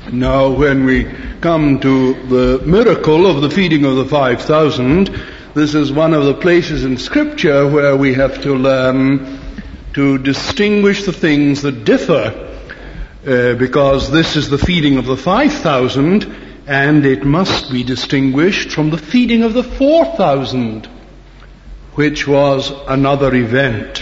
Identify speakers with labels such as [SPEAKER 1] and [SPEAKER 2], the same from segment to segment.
[SPEAKER 1] Now, when we come to the miracle of the feeding of the 5,000, this is one of the places in Scripture where we have to learn to distinguish the things that differ, because this is the feeding of the 5,000, and it must be distinguished from the feeding of the 4,000, which was another event.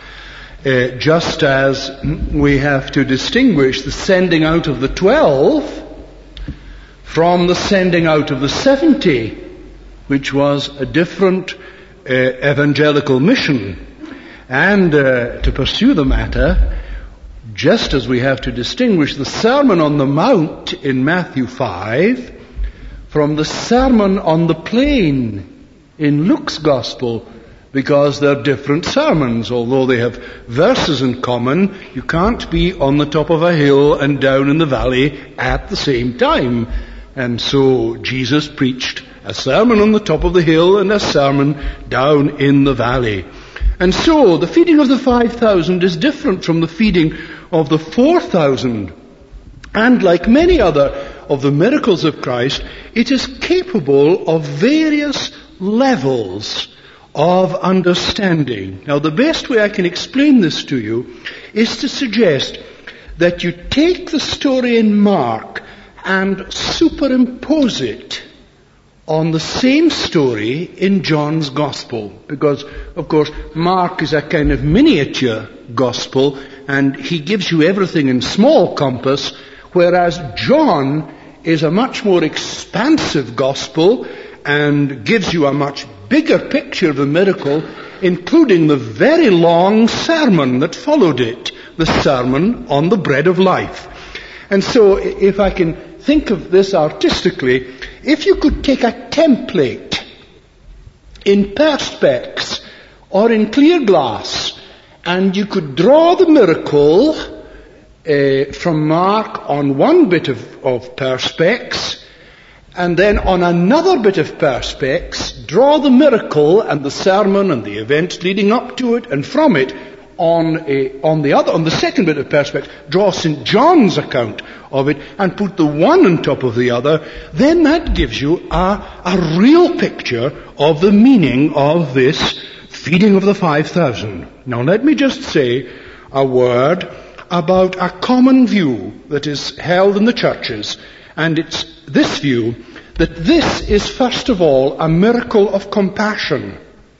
[SPEAKER 1] Just as we have to distinguish the sending out of the 12 from the sending out of the 70, which was a different evangelical mission. And to pursue the matter, just as we have to distinguish the Sermon on the Mount in Matthew 5 from the Sermon on the Plain in Luke's Gospel, because they're different sermons. Although they have verses in common, you can't be on the top of a hill and down in the valley at the same time. And so Jesus preached a sermon on the top of the hill and a sermon down in the valley. And so the feeding of the 5,000 is different from the feeding of the 4,000. And like many other of the miracles of Christ, it is capable of various levels of understanding. Now, the best way I can explain this to you is to suggest that you take the story in Mark and superimpose it on the same story in John's Gospel. Because, of course, Mark is a kind of miniature Gospel, and he gives you everything in small compass, whereas John is a much more expansive Gospel and gives you a much bigger picture of the miracle, including the very long sermon that followed it, the Sermon on the Bread of Life. And so, if I can think of this artistically, if you could take a template in Perspex or in clear glass, and you could draw the miracle from Mark on one bit of Perspex, and then on another bit of Perspex, draw the miracle and the sermon and the events leading up to it, and from it, on the second bit of Perspex, draw St. John's account of it and put the one on top of the other, then that gives you a real picture of the meaning of this feeding of the 5,000. Now let me just say a word about a common view that is held in the churches, and it's this view, that this is first of all a miracle of compassion.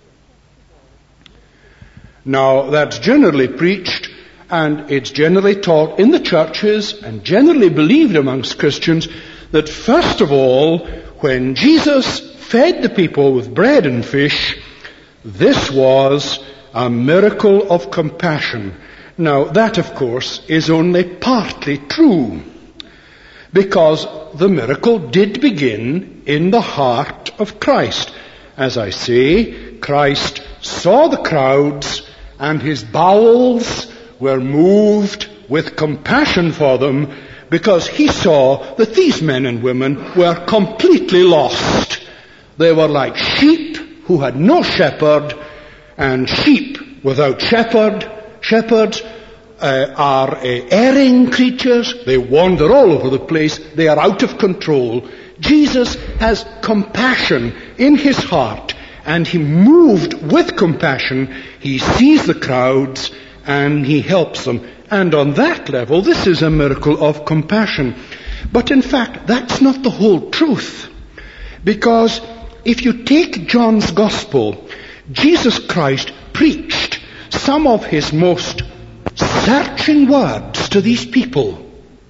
[SPEAKER 1] Now, that's generally preached, and it's generally taught in the churches, and generally believed amongst Christians, that first of all, when Jesus fed the people with bread and fish, this was a miracle of compassion. Now, that, of course, is only partly true, because the miracle did begin in the heart of Christ. As I say, Christ saw the crowds, and his bowels were moved with compassion for them, because he saw that these men and women were completely lost. They were like sheep who had no shepherd, and sheep without shepherds are erring creatures. They wander all over the place. They are out of control. Jesus has compassion in his heart, and he moved with compassion. He sees the crowds and he helps them. And on that level, this is a miracle of compassion. But in fact, that's not the whole truth. Because if you take John's Gospel, Jesus Christ preached some of his most searching words to these people.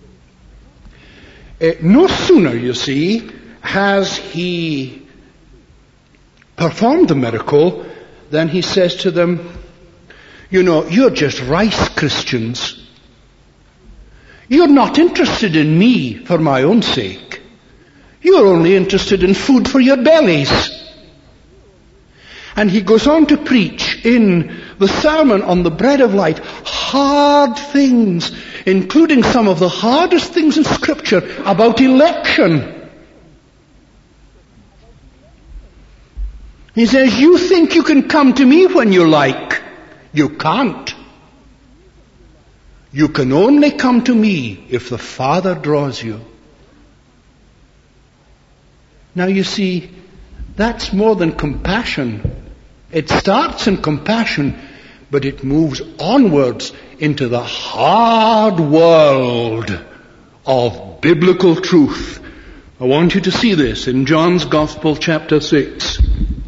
[SPEAKER 1] No sooner, you see, has he performed the miracle than he says to them, you know, you're just rice Christians. You're not interested in me for my own sake. You're only interested in food for your bellies. And he goes on to preach in the Sermon on the Bread of Life hard things, including some of the hardest things in Scripture about election. He says, you think you can come to me when you like. You can't. You can only come to me if the Father draws you. Now you see, that's more than compassion. It starts in compassion, but it moves onwards into the hard world of biblical truth. I want you to see this in John's Gospel, chapter 6.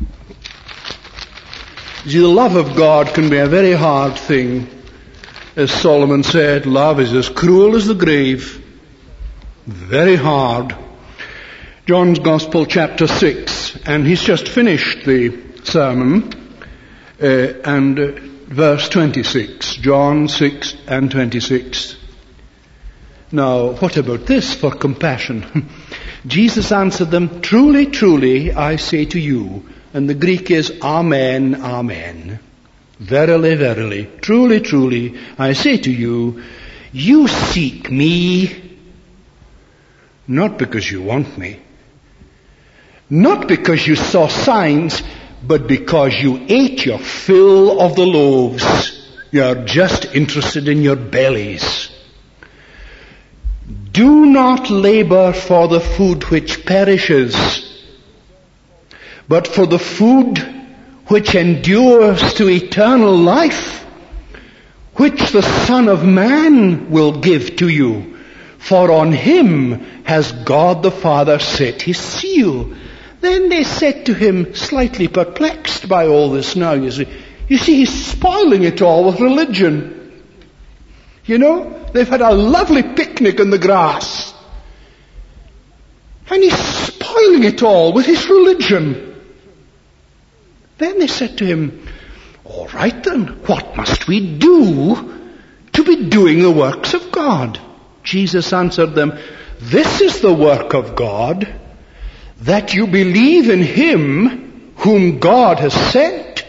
[SPEAKER 1] See, the love of God can be a very hard thing. As Solomon said, love is as cruel as the grave. Very hard. John's Gospel, chapter 6, and he's just finished the sermon, and verse 26. John 6 and 26. Now, what about this for compassion? Jesus answered them, "Truly, truly, I say to you," and the Greek is Amen, Amen. Verily, verily, truly, truly, I say to you, you seek me, not because you want me, not because you saw signs, but because you ate your fill of the loaves. You're just interested in your bellies. Do not labor for the food which perishes, but for the food which endures to eternal life, which the Son of Man will give to you. For on him has God the Father set his seal. Then they said to him, slightly perplexed by all this now, you see, he's spoiling it all with religion. You know, they've had a lovely picnic in the grass. And he's spoiling it all with his religion. Then they said to him, all right then, what must we do to be doing the works of God? Jesus answered them, this is the work of God, that you believe in him whom God has sent.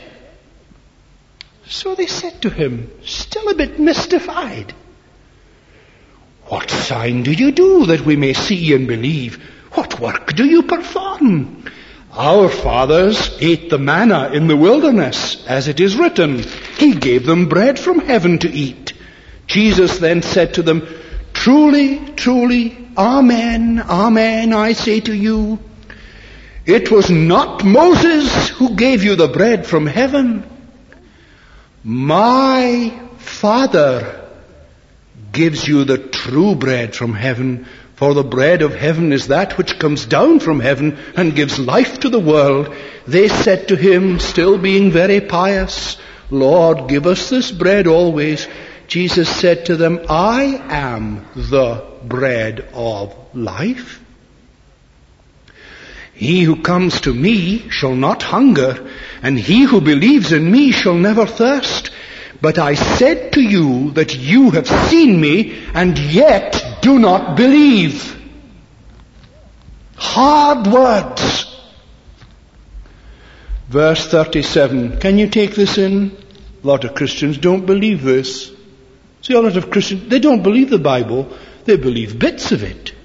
[SPEAKER 1] So they said to him, still a bit mystified, what sign do you do that we may see and believe? What work do you perform? Our fathers ate the manna in the wilderness, as it is written, he gave them bread from heaven to eat. Jesus then said to them, truly, truly, amen, amen, I say to you, it was not Moses who gave you the bread from heaven. My Father gives you the true bread from heaven, for the bread of heaven is that which comes down from heaven and gives life to the world. They said to him, still being very pious, Lord, give us this bread always. Jesus said to them, I am the bread of life. He who comes to me shall not hunger, and he who believes in me shall never thirst. But I said to you that you have seen me, and yet do not believe. Hard words. Verse 37. Can you take this in? A lot of Christians don't believe this. See, a lot of Christians, they don't believe the Bible. They believe bits of it.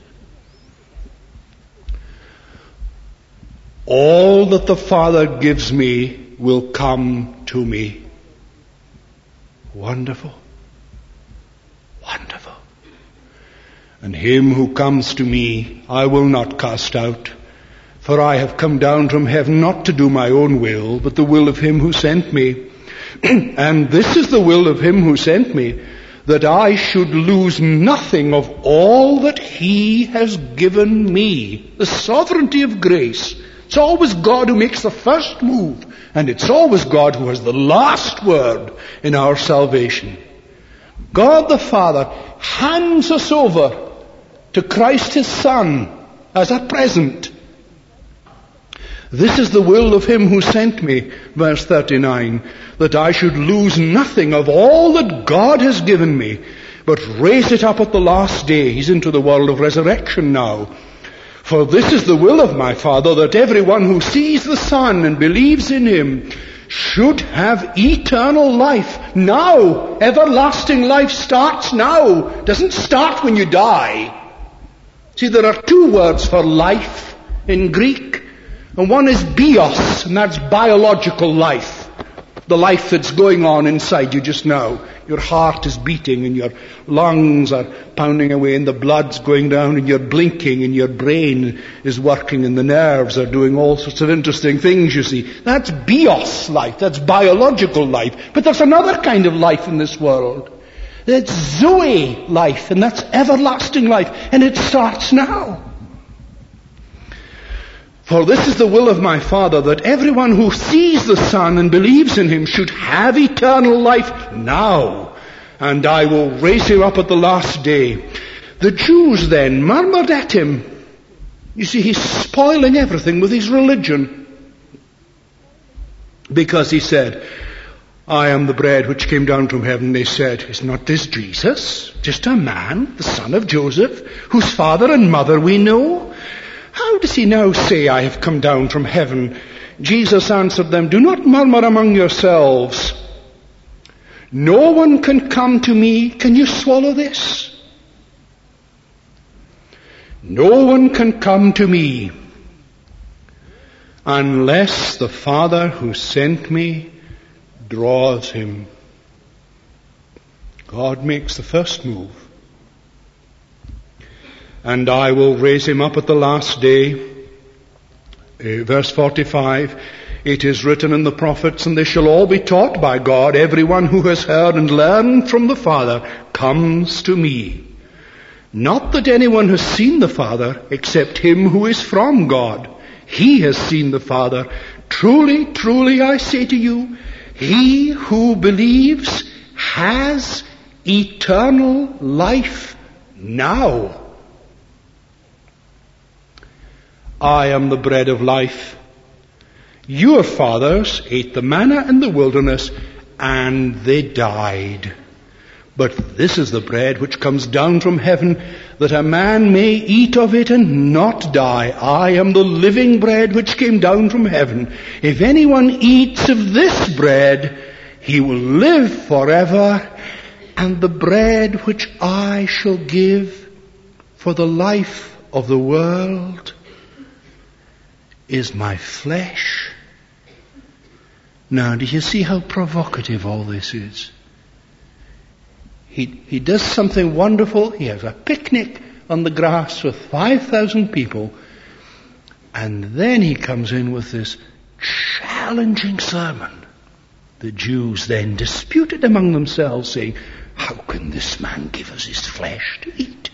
[SPEAKER 1] All that the Father gives me will come to me. Wonderful. Wonderful. And him who comes to me I will not cast out. For I have come down from heaven not to do my own will, but the will of him who sent me. And this is the will of him who sent me, that I should lose nothing of all that he has given me. The sovereignty of grace. It's always God who makes the first move, and it's always God who has the last word in our salvation. God the Father hands us over to Christ his Son as a present. This is the will of him who sent me, verse 39, that I should lose nothing of all that God has given me, but raise it up at the last day. He's into the world of resurrection now. For this is the will of my Father, that everyone who sees the Son and believes in him should have eternal life. Now, everlasting life starts now. It doesn't start when you die. See, there are two words for life in Greek. And one is bios, and that's biological life. The life that's going on inside you just now. Your heart is beating and your lungs are pounding away and the blood's going down and you're blinking and your brain is working and the nerves are doing all sorts of interesting things, you see. That's bios life. That's biological life. But there's another kind of life in this world. That's Zoe life, and that's everlasting life. And it starts now. For this is the will of my Father, that everyone who sees the Son and believes in him should have eternal life now, and I will raise him up at the last day. The Jews then murmured at him. You see, he's spoiling everything with his religion. Because he said, I am the bread which came down from heaven. They said, is not this Jesus, just a man, the son of Joseph, whose father and mother we know? How does he now say, I have come down from heaven? Jesus answered them, do not murmur among yourselves. No one can come to me. Can you swallow this? No one can come to me unless the Father who sent me draws him. God makes the first move. And I will raise him up at the last day. Verse 45, it is written in the prophets, and they shall all be taught by God. Everyone who has heard and learned from the Father comes to me. Not that anyone has seen the Father, except him who is from God. He has seen the Father. Truly, truly, I say to you, he who believes has eternal life now. I am the bread of life. Your fathers ate the manna in the wilderness, and they died. But this is the bread which comes down from heaven, that a man may eat of it and not die. I am the living bread which came down from heaven. If anyone eats of this bread, he will live forever. And the bread which I shall give for the life of the world is my flesh. Now, do you see how provocative all this is? He does something wonderful. He has a picnic on the grass with 5,000 people. And then he comes in with this challenging sermon. The Jews then disputed among themselves, saying, how can this man give us his flesh to eat?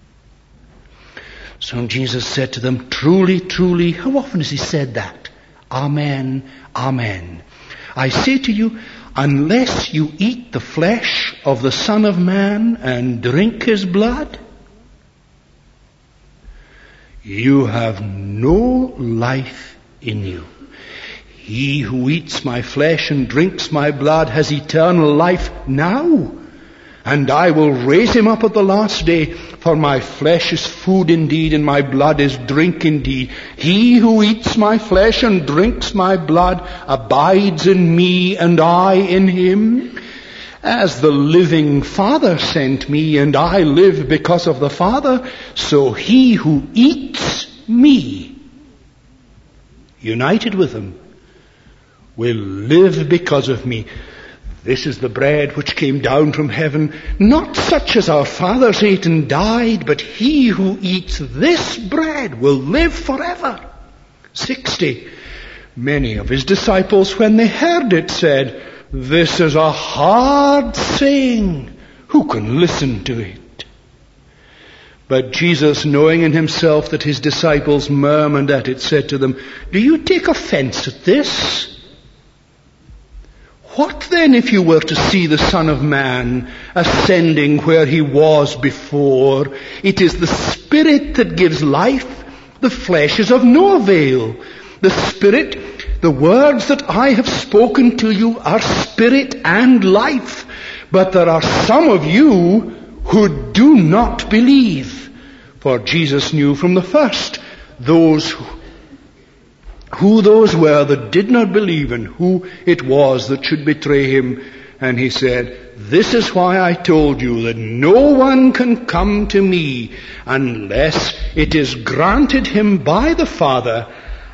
[SPEAKER 1] So Jesus said to them, truly, truly, how often has he said that? Amen, amen. I say to you, unless you eat the flesh of the Son of Man and drink his blood, you have no life in you. He who eats my flesh and drinks my blood has eternal life now, and I will raise him up at the last day. For my flesh is food indeed, and my blood is drink indeed. He who eats my flesh and drinks my blood abides in me, and I in him. As the living Father sent me, and I live because of the Father, so he who eats me, united with him, will live because of me. This is the bread which came down from heaven, not such as our fathers ate and died, but he who eats this bread will live forever. 60. Many of his disciples, when they heard it, said, this is a hard saying. Who can listen to it? But Jesus, knowing in himself that his disciples murmured at it, said to them, do you take offense at this? What then if you were to see the Son of Man ascending where he was before? It is the Spirit that gives life. The flesh is of no avail. The Spirit, the words that I have spoken to you are spirit and life. But there are some of you who do not believe. For Jesus knew from the first who those were that did not believe and who it was that should betray him. And he said, this is why I told you that no one can come to me unless it is granted him by the Father.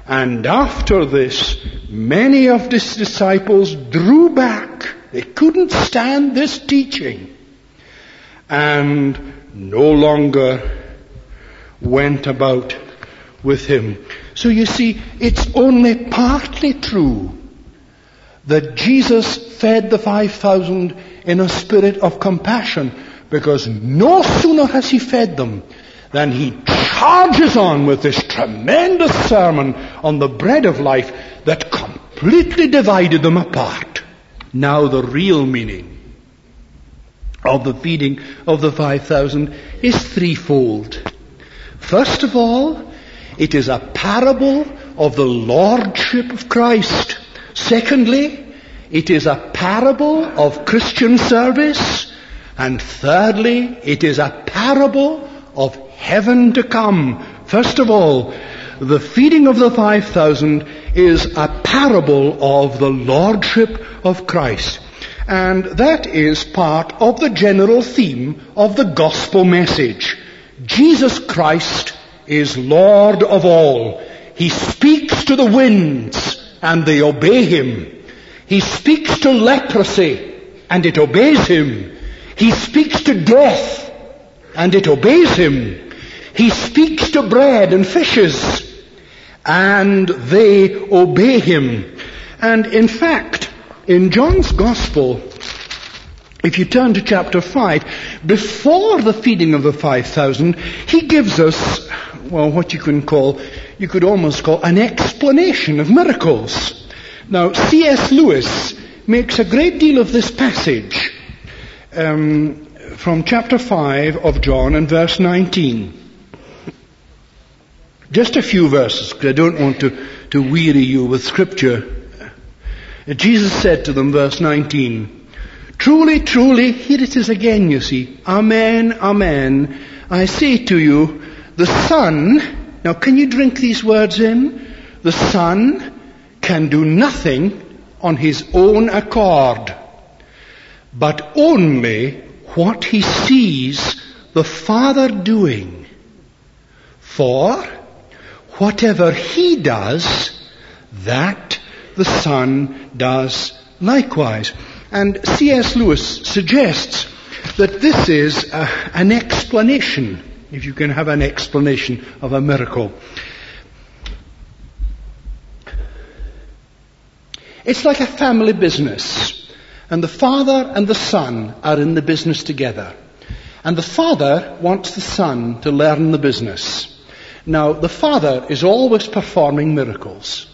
[SPEAKER 1] And after this, many of his disciples drew back. They couldn't stand this teaching, and no longer went about with him. So you see, it's only partly true that Jesus fed the 5,000 in a spirit of compassion, because no sooner has he fed them than he charges on with this tremendous sermon on the bread of life that completely divided them apart. Now the real meaning of the feeding of the 5,000 is threefold. First of all, it is a parable of the Lordship of Christ. Secondly, it is a parable of Christian service. And thirdly, it is a parable of heaven to come. First of all, the feeding of the 5,000 is a parable of the Lordship of Christ. And that is part of the general theme of the gospel message. Jesus Christ is Lord of all. He speaks to the winds and they obey him. He speaks to leprosy and it obeys him. He speaks to death and it obeys him. He speaks to bread and fishes and they obey him. And in fact, in John's Gospel, if you turn to chapter 5, before the feeding of the 5,000, he gives us, well, what you could almost call an explanation of miracles. Now, C.S. Lewis makes a great deal of this passage from chapter 5 of John and verse 19. Just a few verses, because I don't want to weary you with scripture. Jesus said to them, verse 19, "Truly, truly," here it is again, you see, "Amen, amen, I say to you, the Son," now can you drink these words in? "The Son can do nothing on his own accord, but only what he sees the Father doing. For whatever he does, that the Son does likewise." And C.S. Lewis suggests that this is an explanation, if you can have an explanation of a miracle. It's like a family business, and the Father and the Son are in the business together. And the Father wants the Son to learn the business. Now, the Father is always performing miracles.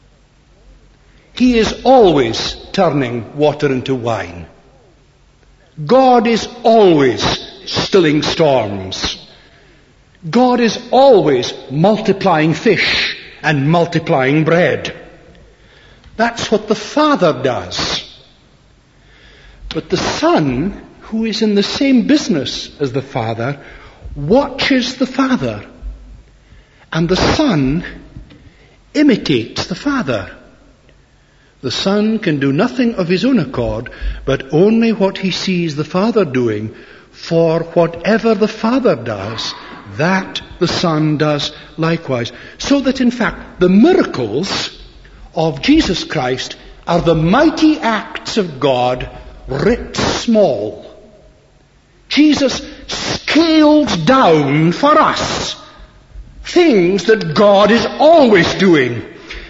[SPEAKER 1] He is always turning water into wine. God is always stilling storms. God is always multiplying fish and multiplying bread. That's what the Father does. But the Son, who is in the same business as the Father, watches the Father. And the Son imitates the Father. The Son can do nothing of his own accord, but only what he sees the Father doing. For whatever the Father does, that the Son does likewise. So that in fact the miracles of Jesus Christ are the mighty acts of God writ small. Jesus scaled down for us things that God is always doing.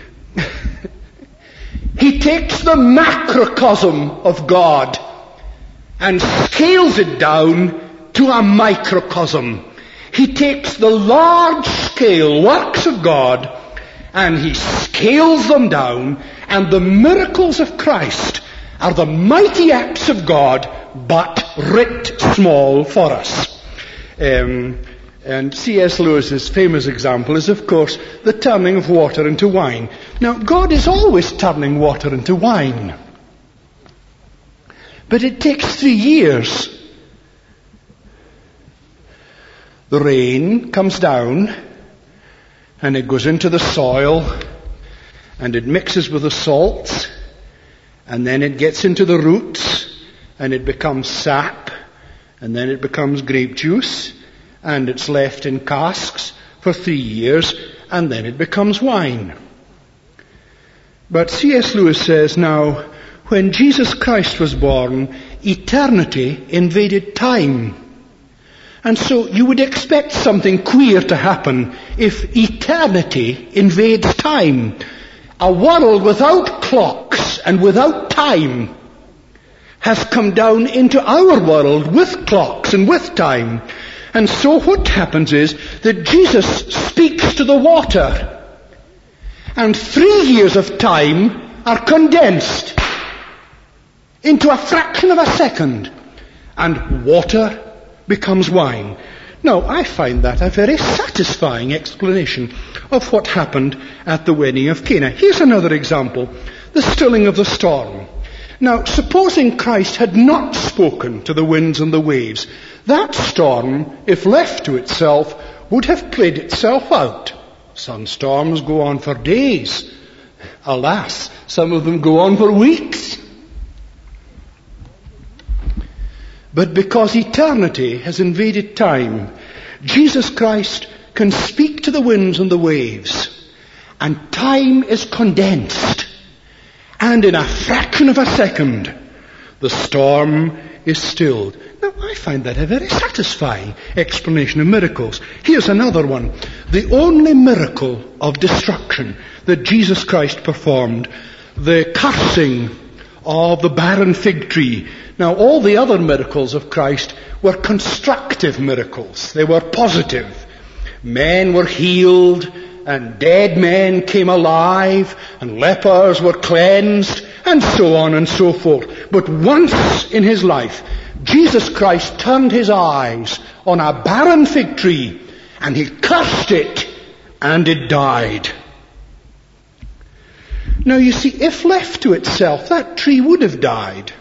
[SPEAKER 1] He takes the macrocosm of God and scales it down to a microcosm. He takes the large-scale works of God and he scales them down, and the miracles of Christ are the mighty acts of God, but writ small for us. And C.S. Lewis's famous example is, of course, the turning of water into wine. Now, God is always turning water into wine. But it takes 3 years. The rain comes down, and it goes into the soil, and it mixes with the salts, and then it gets into the roots, and it becomes sap, and then it becomes grape juice, and it's left in casks for 3 years, and then it becomes wine. But C.S. Lewis says, now, when Jesus Christ was born, eternity invaded time. And so you would expect something queer to happen if eternity invades time. A world without clocks and without time has come down into our world with clocks and with time. And so what happens is that Jesus speaks to the water. And 3 years of time are condensed into a fraction of a second. And water becomes wine. Now, I find that a very satisfying explanation of what happened at the wedding of Cana. Here's another example. The stilling of the storm. Now, supposing Christ had not spoken to the winds and the waves, that storm, if left to itself, would have played itself out. Some storms go on for days. Alas, some of them go on for weeks. But because eternity has invaded time, Jesus Christ can speak to the winds and the waves, and time is condensed. And in a fraction of a second, the storm is stilled. Now, I find that a very satisfying explanation of miracles. Here's another one. The only miracle of destruction that Jesus Christ performed, the cursing of the barren fig tree. Now, all the other miracles of Christ were constructive miracles. They were positive. Men were healed, and dead men came alive, and lepers were cleansed, and so on and so forth. But once in his life, Jesus Christ turned his eyes on a barren fig tree, and he cursed it, and it died. Now you see, if left to itself, that tree would have died.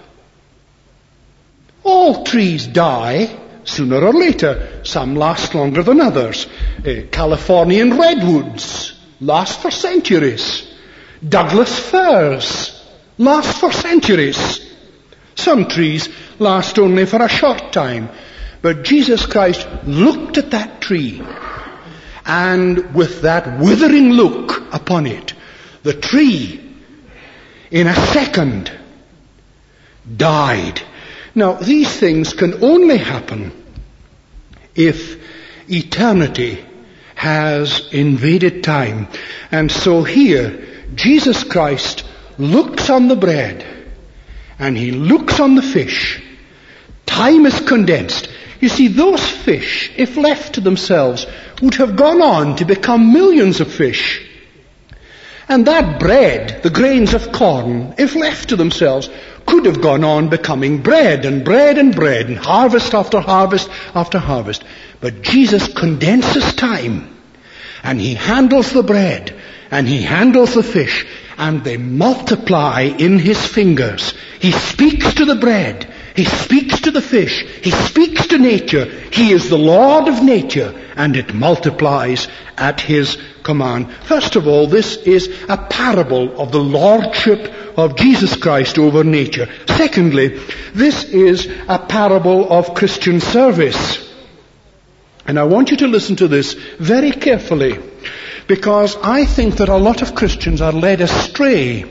[SPEAKER 1] All trees die sooner or later. Some last longer than others. Californian redwoods last for centuries. Douglas firs last for centuries. Some trees last only for a short time. But Jesus Christ looked at that tree, and with that withering look upon it, the tree, in a second, died. Now, these things can only happen if eternity has invaded time. And so here, Jesus Christ looks on the bread, and he looks on the fish. Time is condensed. You see, those fish, if left to themselves, would have gone on to become millions of fish. And that bread, the grains of corn, if left to themselves, could have gone on becoming bread and bread and bread, and harvest after harvest after harvest. But Jesus condenses time, and he handles the bread, and he handles the fish, and they multiply in his fingers. He speaks to the bread, he speaks to the fish, he speaks to nature. He is the Lord of nature, and it multiplies at his command. First of all, this is a parable of the lordship of Jesus Christ over nature. Secondly, this is a parable of Christian service. And I want you to listen to this very carefully, because I think that a lot of Christians are led astray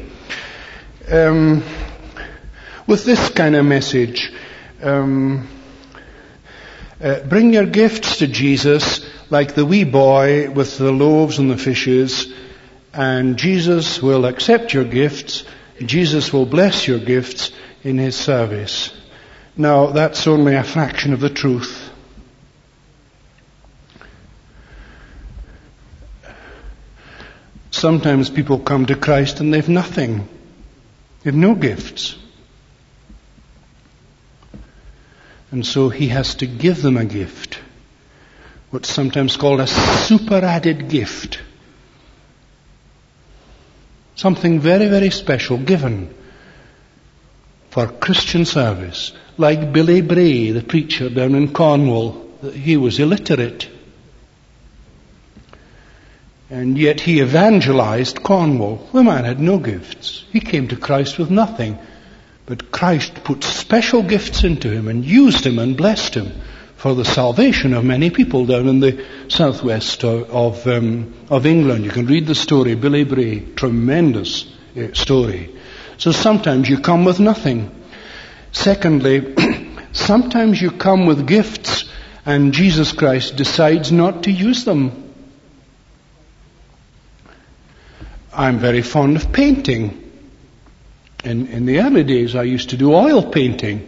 [SPEAKER 1] with this kind of message. Bring your gifts to Jesus like the wee boy with the loaves and the fishes, and Jesus will accept your gifts. Jesus will bless your gifts in his service. Now, that's only a fraction of the truth. Sometimes people come to Christ and they've nothing. They've no gifts. And so he has to give them a gift. What's sometimes called a superadded gift. Something very, very special given for Christian service. Like Billy Bray, the preacher down in Cornwall. He was illiterate. And yet he evangelized Cornwall. The man had no gifts. He came to Christ with nothing. But Christ put special gifts into him and used him and blessed him for the salvation of many people down in the southwest of England. You can read the story, Billy Bray, tremendous story. So sometimes you come with nothing. Secondly, sometimes you come with gifts and Jesus Christ decides not to use them. I'm very fond of painting. In the early days I used to do oil painting.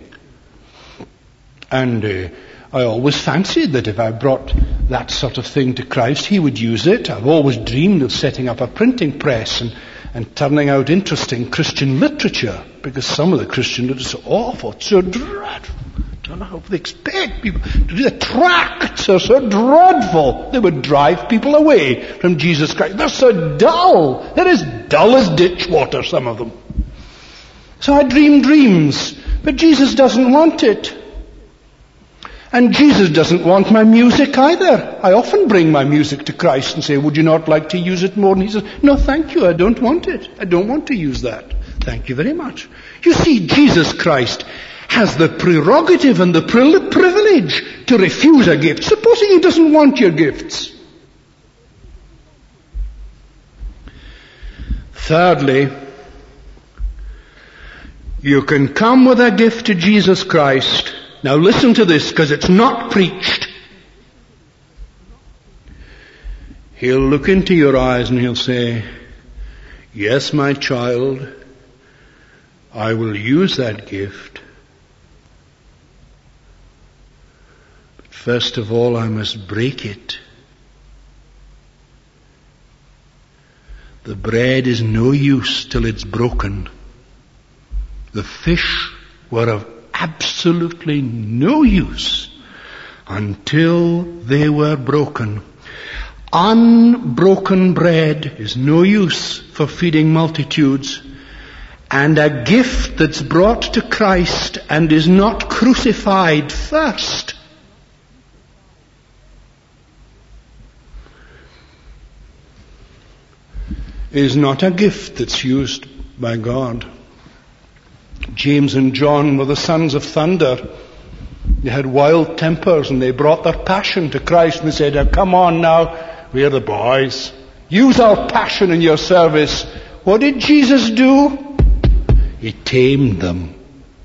[SPEAKER 1] And I always fancied that if I brought that sort of thing to Christ, He would use it. I've always dreamed of setting up a printing press and turning out interesting Christian literature, because some of the Christian literature is so awful, so dreadful. I don't know how they expect people to do. The tracts are so dreadful. They would drive people away from Jesus Christ. They're so dull. They're as dull as ditch water, some of them. So I dream dreams, but Jesus doesn't want it. And Jesus doesn't want my music either. I often bring my music to Christ and say, would you not like to use it more? And He says, no, thank you, I don't want it. I don't want to use that. Thank you very much. You see, Jesus Christ has the prerogative and the privilege to refuse a gift. Supposing He doesn't want your gifts. Thirdly, you can come with a gift to Jesus Christ. Now listen to this, because it's not preached. He'll look into your eyes and He'll say, yes, my child, I will use that gift. But first of all, I must break it. The bread is no use till it's broken. The fish were of absolutely no use until they were broken. Unbroken bread is no use for feeding multitudes. And a gift that's brought to Christ and is not crucified first is not a gift that's used by God. James and John were the sons of thunder. They had wild tempers and they brought their passion to Christ and they said, oh, come on now, we're the boys. Use our passion in your service. What did Jesus do? He tamed them.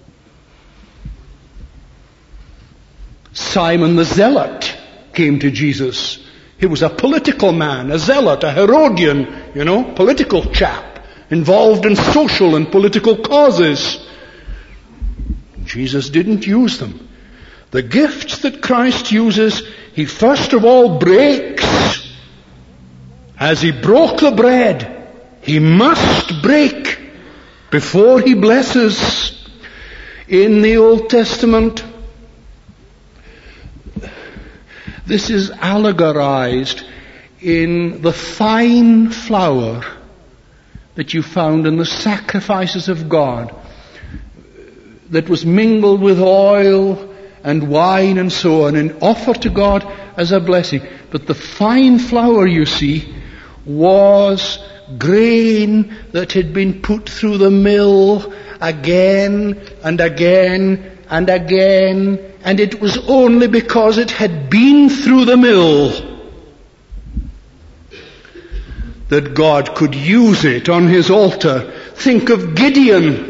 [SPEAKER 1] Simon the Zealot came to Jesus. He was a political man, a zealot, a Herodian, political chap, involved in social and political causes. Jesus didn't use them. The gifts that Christ uses, He first of all breaks. As He broke the bread, He must break before He blesses. In the Old Testament, this is allegorized in the fine flour that you found in the sacrifices of God, that was mingled with oil and wine and so on, and offered to God as a blessing. But the fine flour, you see, was grain that had been put through the mill again and again and again, and it was only because it had been through the mill that God could use it on His altar. Think of Gideon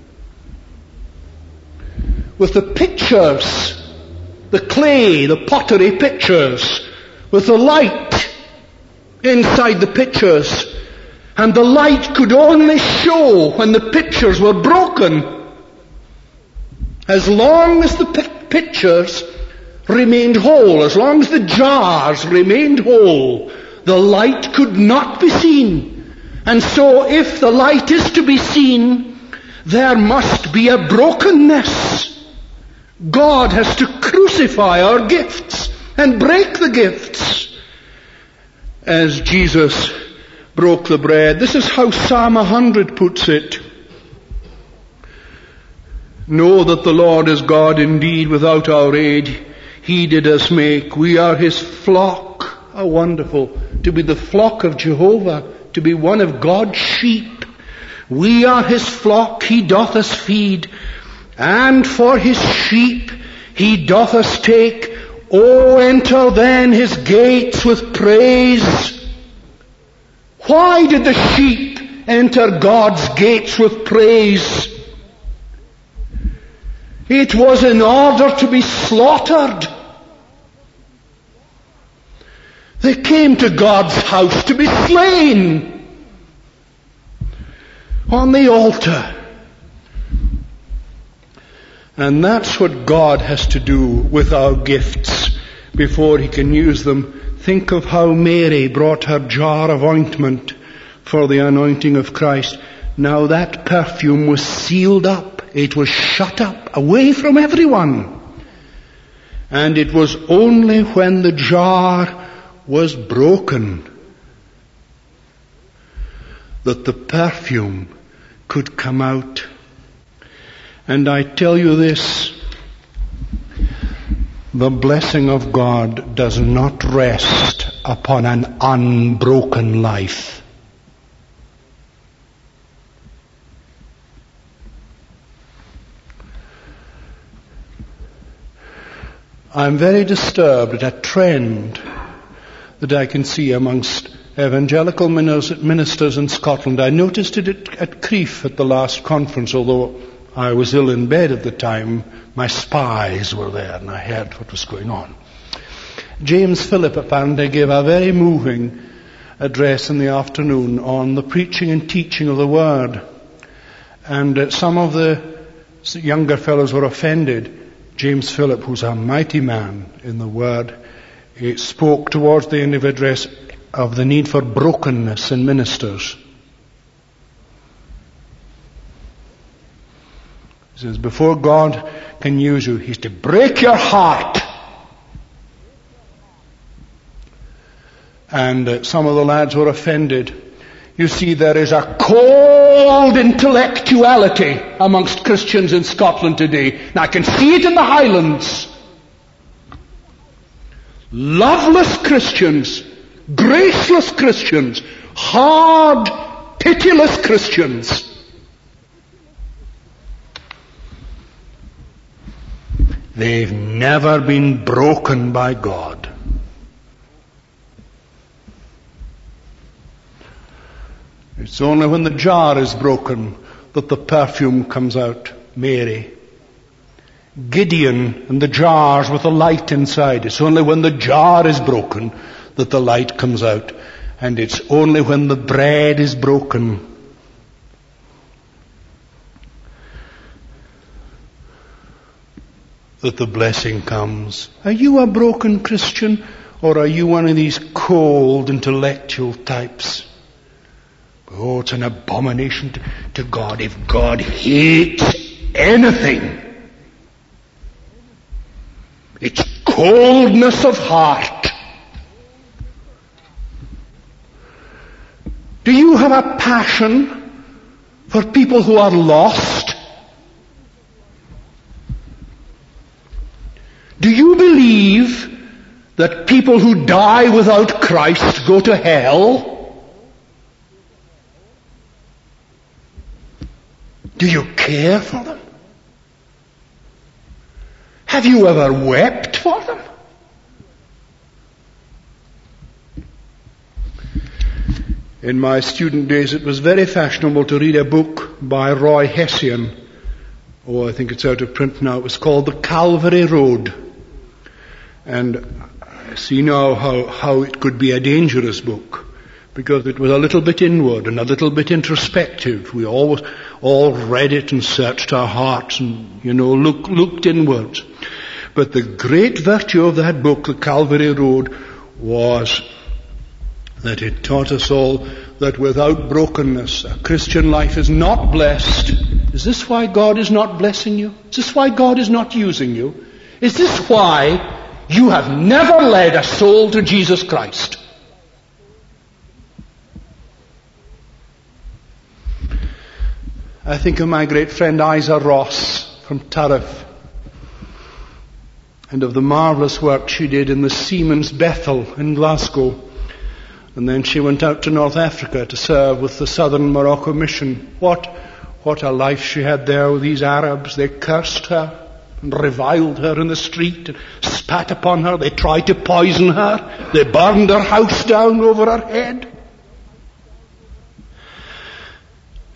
[SPEAKER 1] with the pictures, the clay, the pottery pictures, with the light inside the pictures. And the light could only show when the pictures were broken. As long as the pictures remained whole, as long as the jars remained whole, the light could not be seen. And so if the light is to be seen, there must be a brokenness. God has to crucify our gifts and break the gifts. As Jesus broke the bread. This is how Psalm 100 puts it. Know that the Lord is God indeed, without our aid He did us make. We are His flock. How wonderful to be the flock of Jehovah, to be one of God's sheep. We are His flock, He doth us feed, and for His sheep He doth us take. O enter then His gates with praise. Why did the sheep enter God's gates with praise. It was in order to be slaughtered. They came to God's house to be slain on the altar. And that's what God has to do with our gifts before He can use them. Think of how Mary brought her jar of ointment for the anointing of Christ. Now that perfume was sealed up. It was shut up, away from everyone. And it was only when the jar was broken that the perfume could come out. And I tell you this, the blessing of God does not rest upon an unbroken life. I'm very disturbed at a trend that I can see amongst evangelical ministers in Scotland. I noticed it at Crieff at the last conference, although I was ill in bed at the time. My spies were there and I heard what was going on. James Philip apparently gave a very moving address in the afternoon on the preaching and teaching of the Word. And some of the younger fellows were offended. James Philip, who's a mighty man in the Word, he spoke towards the end of the address of the need for brokenness in ministers. He says, before God can use you, He's to break your heart. And some of the lads were offended. You see, there is a cold intellectuality amongst Christians in Scotland today. And I can see it in the Highlands. Loveless Christians, graceless Christians, hard, pitiless Christians. They've never been broken by God. It's only when the jar is broken that the perfume comes out. Mary. Gideon and the jars with the light inside. It's only when the jar is broken that the light comes out. And it's only when the bread is broken that the blessing comes. Are you a broken Christian, or are you one of these cold intellectual types? Oh, it's an abomination to God if God hates anything. It's coldness of heart. Do you have a passion for people who are lost? Do you believe that people who die without Christ go to hell? Do you care for them? Have you ever wept for them? In my student days, it was very fashionable to read a book by Roy Hession. Oh, I think it's out of print now. It was called The Calvary Road. And I see now how it could be a dangerous book, because it was a little bit inward and a little bit introspective. We all read it and searched our hearts and, looked inwards. But the great virtue of that book, The Calvary Road, was that it taught us all that without brokenness, a Christian life is not blessed. Is this why God is not blessing you? Is this why God is not using you? Is this why you have never led a soul to Jesus Christ? I think of my great friend Isa Ross from Turriff, and of the marvellous work she did in the Seamen's Bethel in Glasgow. And then she went out to North Africa to serve with the Southern Morocco Mission. What a life she had there with these Arabs. They cursed her and reviled her in the street and spat upon her. They tried to poison her. They burned her house down over her head.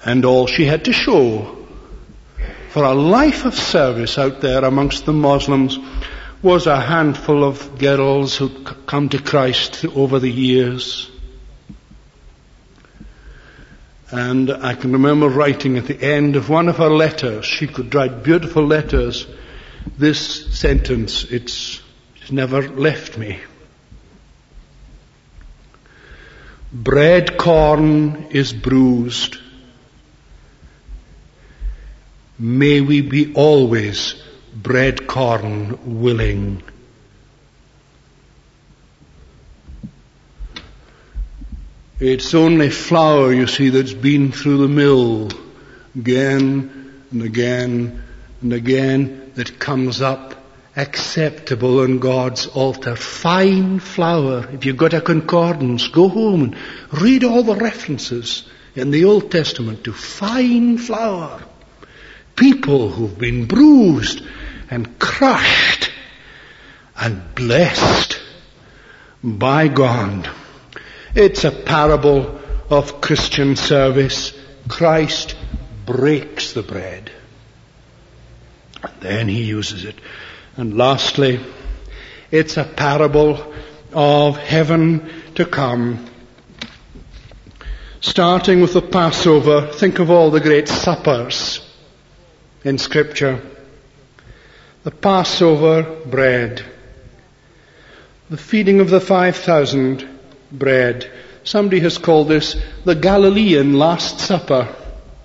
[SPEAKER 1] And all she had to show for a life of service out there amongst the Muslims was a handful of girls who'd come to Christ over the years. And I can remember writing at the end of one of her letters, she could write beautiful letters, this sentence, it's never left me. Bread corn is bruised. May we be always bread corn willing. It's only flour, you see, that's been through the mill again and again and again that comes up acceptable on God's altar. Fine flour. If you've got a concordance, go home and read all the references in the Old Testament to fine flour. People who've been bruised and crushed and blessed by God. It's a parable of Christian service. Christ breaks the bread, and then he uses it. And lastly, it's a parable of heaven to come. Starting with the Passover, think of all the great suppers in Scripture. The Passover bread, the feeding of the 5,000 bread. Somebody has called this the Galilean Last Supper.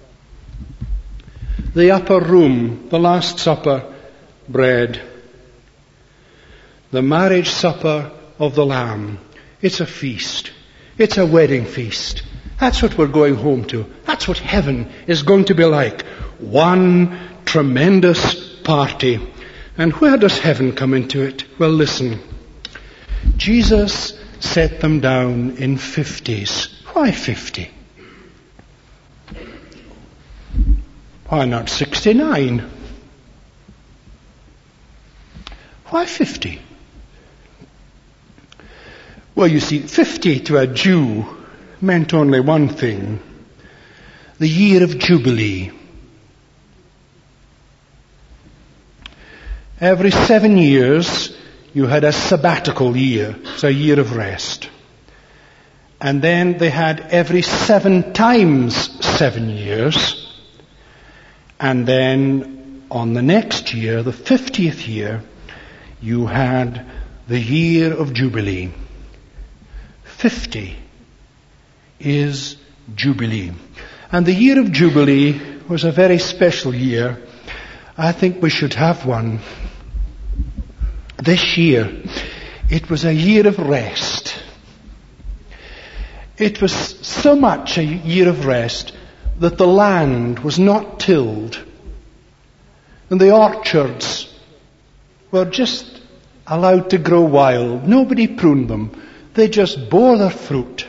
[SPEAKER 1] The upper room, the Last Supper bread. The marriage supper of the Lamb. It's a feast. It's a wedding feast. That's what we're going home to. That's what heaven is going to be like. One tremendous party. And where does heaven come into it? Well, listen. Jesus set them down in 50s. Why 50? Why not 69? Why 50? Well, you see, 50 to a Jew meant only one thing. The year of Jubilee. Every 7 years, you had a sabbatical year. It's a year of rest. And then they had every 7 times 7 years. And then on the next year, the 50th year, you had the year of Jubilee. 50 is Jubilee. And the year of Jubilee was a very special year. I think we should have one. This year, it was a year of rest. It was so much a year of rest that the land was not tilled. And the orchards were just allowed to grow wild. Nobody pruned them. They just bore their fruit.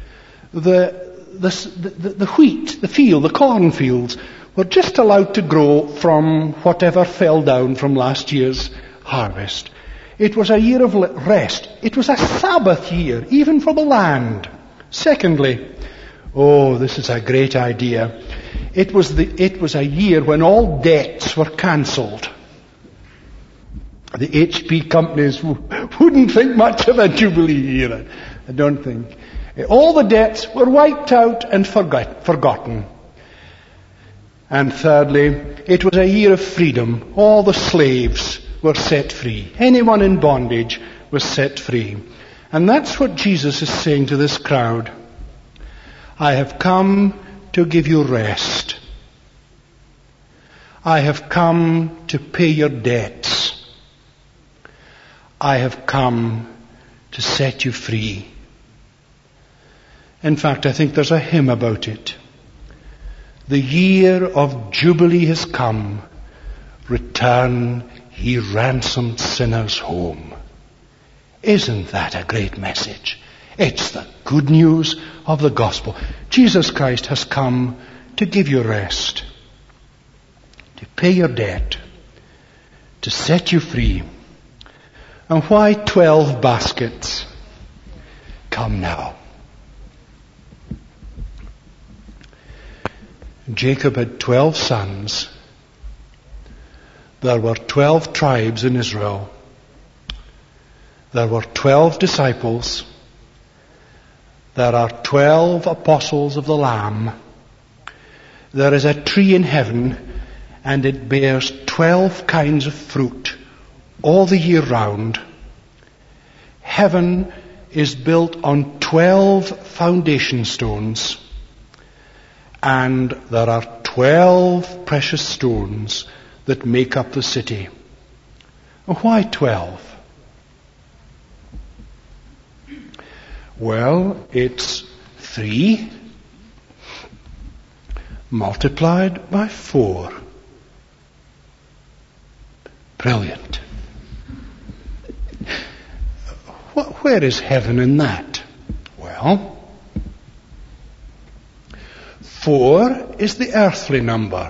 [SPEAKER 1] The wheat, the field, the cornfields were just allowed to grow from whatever fell down from last year's harvest. It was a year of rest. It was a Sabbath year, even for the land. Secondly, this is a great idea. It was a year when all debts were cancelled. The HP companies wouldn't think much of a Jubilee year, I don't think. All the debts were wiped out and forgotten. And thirdly, it was a year of freedom. All the slaves were set free. Anyone in bondage was set free. And that's what Jesus is saying to this crowd. I have come to give you rest. I have come to pay your debts. I have come to set you free. In fact, I think there's a hymn about it. The year of Jubilee has come. Return, ye ransomed sinners home. Isn't that a great message? It's the good news of the gospel. Jesus Christ has come to give you rest, to pay your debt, to set you free. And why 12 baskets? Come now. Jacob had 12 sons. There were 12 tribes in Israel. There were 12 disciples. There are 12 apostles of the Lamb. There is a tree in heaven, and it bears 12 kinds of fruit all the year round. Heaven is built on 12 foundation stones, and there are 12 precious stones that make up the city. Why 12? Well, it's 3 multiplied by 4. Brilliant. Where is heaven in that? Well, 4 is the earthly number.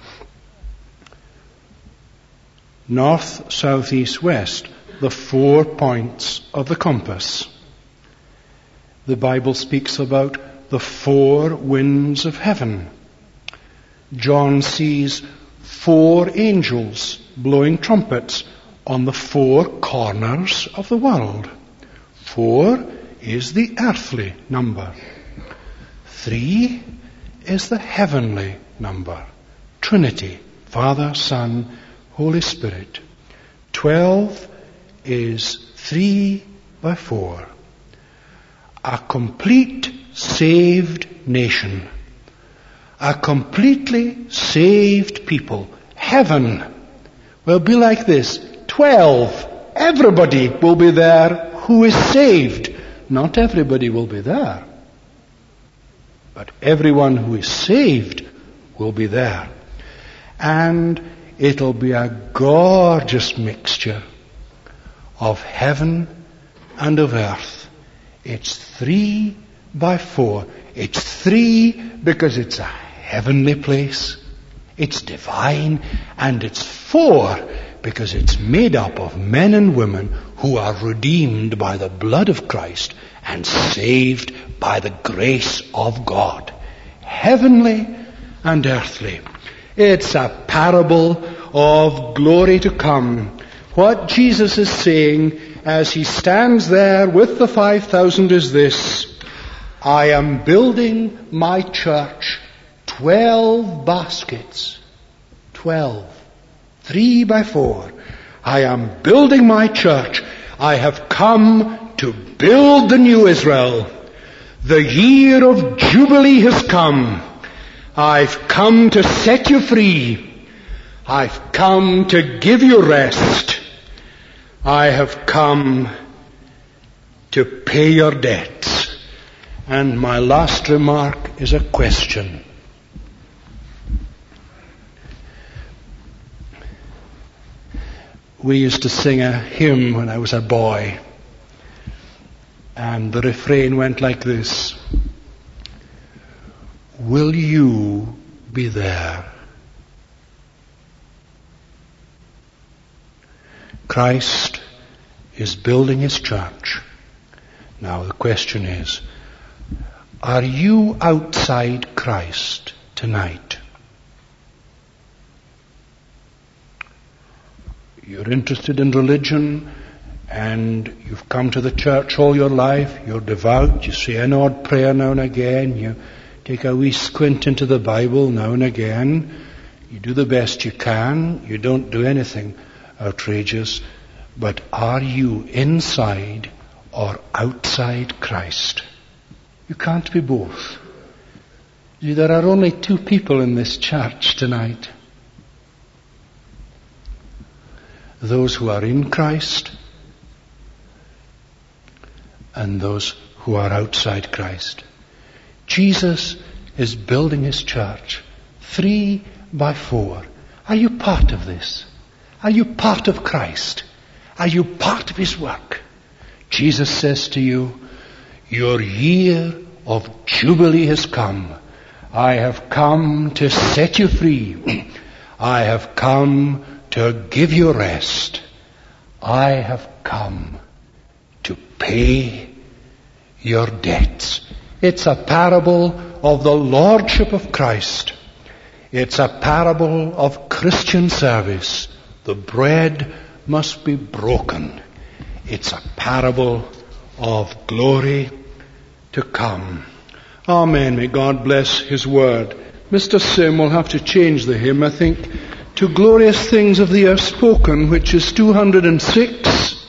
[SPEAKER 1] North, south, east, west, the 4 points of the compass. The Bible speaks about the 4 winds of heaven. John sees 4 angels blowing trumpets on the 4 corners of the world. 4 is the earthly number. 3 is the heavenly number. Trinity, Father, Son, Holy Spirit. 12 is 3 by 4. A complete saved nation. A completely saved people. Heaven will be like this. 12. Everybody will be there who is saved. Not everybody will be there, but everyone who is saved will be there. And it'll be a gorgeous mixture of heaven and of earth. It's 3 by 4. It's 3 because it's a heavenly place. It's divine. And it's 4 because it's made up of men and women who are redeemed by the blood of Christ and saved by the grace of God. Heavenly and earthly. It's a parable of glory to come. What Jesus is saying as he stands there with the 5,000 is this: I am building my church 12 baskets. 12. 3 by 4. I am building my church. I have come to build the new Israel. The year of Jubilee has come. I've come to set you free. I've come to give you rest. I have come to pay your debts. And my last remark is a question. We used to sing a hymn when I was a boy, and the refrain went like this: will you be there? Christ is building his church. Now the question is, are you outside Christ tonight? You're interested in religion, and you've come to the church all your life. You're devout. You say an odd prayer now and again. You take a wee squint into the Bible now and again. You do the best you can. You don't do anything outrageous. But are you inside or outside Christ? You can't be both. See, there are only 2 people in this church tonight. Those who are in Christ and those who are outside Christ. Jesus is building his church 3 by 4. Are you part of this? Are you part of Christ? Are you part of his work? Jesus says to you, your year of Jubilee has come. I have come to set you free. I have come to give you rest. I have come to pay your debts. It's a parable of the Lordship of Christ. It's a parable of Christian service. The bread must be broken. It's a parable of glory to come. Amen. May God bless His word. Mr. Sim will have to change the hymn, I think, to Glorious Things of Thee Are Spoken, which is 206,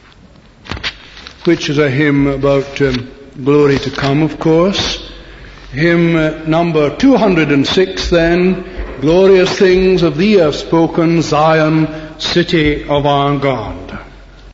[SPEAKER 1] which is a hymn about glory to come, of course. Hymn number 206 then, Glorious Things of Thee Are Spoken, Zion, City of our God.